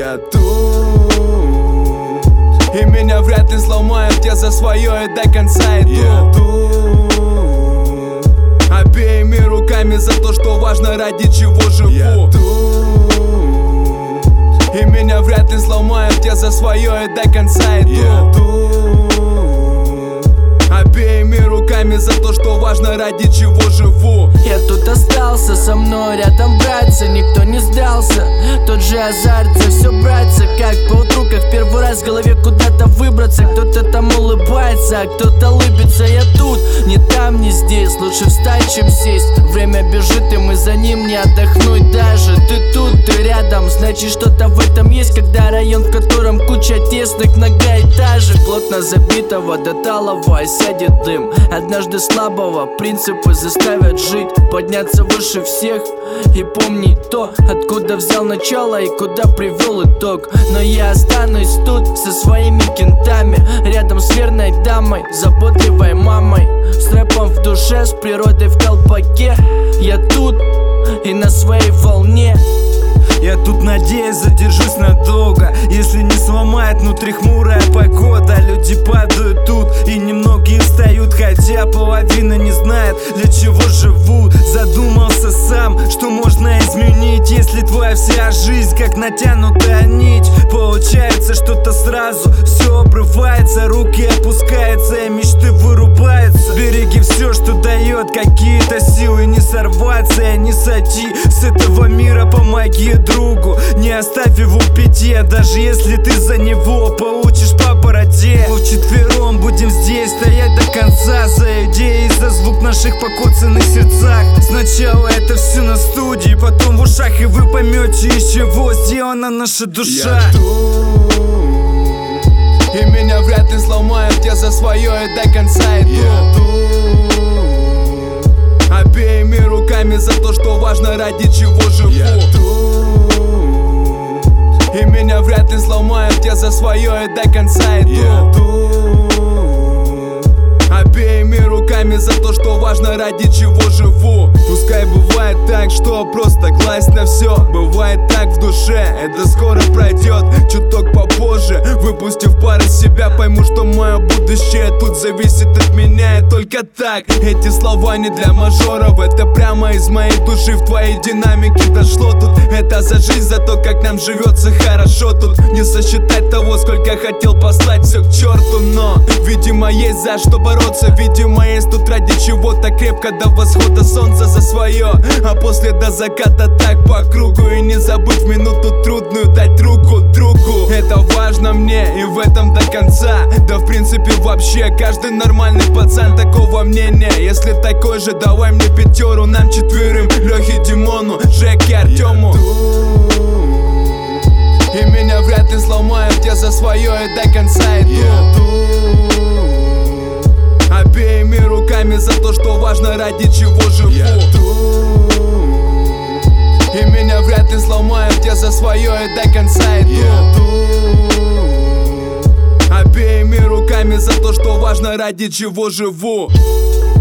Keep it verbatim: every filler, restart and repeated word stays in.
Я тут, и меня вряд ли сломают. Я за свое и до конца иду. Я тут, обеими руками за то, что важно, ради чего живу. Я тут, и меня вряд ли сломают. Я за свое и до конца иду. Я тут, обеими руками за то, что важно, ради чего живу. Я тут остался, со мной рядом братцы, никто не сдался. Тот же азарт за все браться, как поутру, как в первый раз в голове куда-то выбраться. Кто-то там улыбается, а кто-то лыбится. Я тут, не там, не здесь, лучше встать, чем сесть. Время бежит, и мы за ним не отдохнуть даже. Ты тут, ты рядом, значит что-то в этом есть. Когда район, в котором куча тесных многоэтажек, плотно забитого до талого осядет дым. Однажды слабого принципы заставят жить, подняться выше всех и помнить то, откуда взял начало и куда привел итог. Но я останусь тут со своими кентами, рядом с верной дамой, заботливой мамой, с рэпом в душе, с природой в колпаке. Я тут и на своей волне. Я тут, надеюсь, задержусь надолго. Если не сломает внутри хмурая погода. Люди падают тут, и немногие встают, хотя половина не знает, для чего живут. Задумался сам, что можно изменить, если твоя вся жизнь как натянутая нить. Получается что-то сразу, все обрывается, руки опускаются, и мечты вырубаются. Береги все, что дает какие-то силы, не сорваться и не сойти с этого мира. Помоги другу, не оставь его в беде, даже если ты за него получишь по бороде. Мы вчетвером будем здесь стоять до конца, за идеи и за звук наших покоцанных сердцах. Сначала это все на студии, потом в ушах, и вы поймете, из чего сделана наша душа. Я тут, и меня вряд ли сломают. Я за свое и до конца иду. Я тут, обеими руками за то, что важно, ради чего живу. Я тут, и меня вряд ли сломают. Я за свое и до конца иду. Я тут, обеими руками за то, что важно, ради чего живу. Пускай бывает так, что просто глазь на все. Бывает так в душе, это скоро пройдет. Чуток попозже, выпустив пар из себя, пойму, что мое будущее тут зависит от меня. И только так, эти слова не для мажоров, это прямо из моей души в твоей динамике дошло тут. Это за жизнь, за то, как нам живется хорошо тут. Не сосчитать того, сколько хотел послать все к черту, но видимо есть за что бороться. Видимо есть тут ради чего-то крепко до восхода солнца за свое, а после до заката так по кругу. И не забыть в минуту трудную дать руку другу. Это важно мне, и в этом до конца. Да в принципе вообще каждый нормальный пацан такого мнения. Если такой же, давай мне пятеру, нам четверым, Лехе, Димону, Жеке, Артему. И меня вряд ли сломают. Я за свое и до конца иду. Я тут, обеими руками за то, что важно, ради чего живу. Я тут, и меня вряд ли сломают. Я за свое и до конца иду. Я тут, обеими руками за то, что важно, ради чего живу.